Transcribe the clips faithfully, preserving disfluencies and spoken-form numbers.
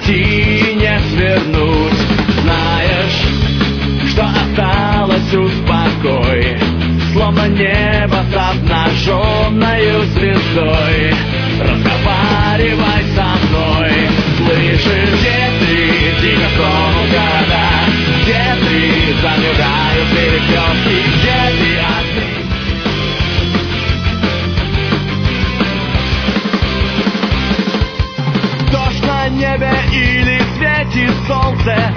уйти, не свернуть. Знаешь, что осталось, успокой, словно небо с обнаженной звездой. Разговаривай со мной, слышишь, где ты? Тихо тронут города, где ты? Замирают перекрестки, где ты? Огни. Дождь на небе или светит солнце,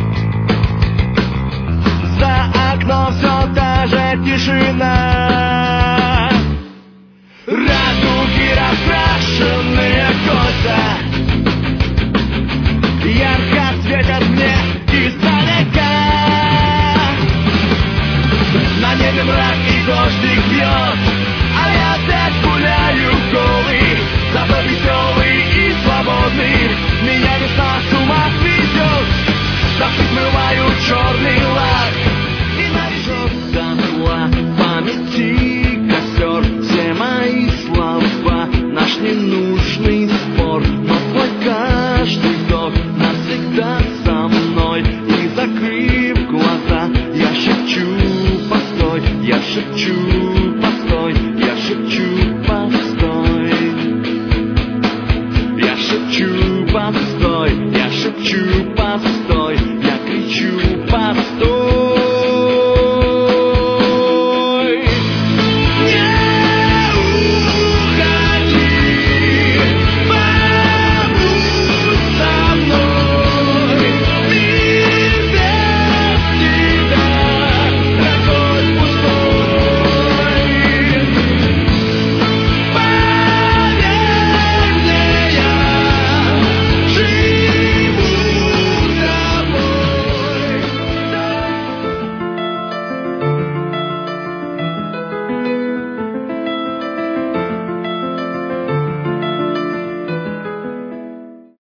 за окном все та же тишина. Радуги раскрашенные кольца ярко светят мне издалека. На небе мрак и дождик бьет, а я опять гуляю голый, зато веселый и свободный. Меня весна с ума сведет, дожди смывают черный лак и нарежет дотла памяти костер. Все мои слова, наш ненужный спор, но твой каждый вдох навсегда со мной. И закрыв глаза, я шепчу постой, я шепчу постой, я шепчу постой, я шепчу постой, я шепчу постой, я кричу постой.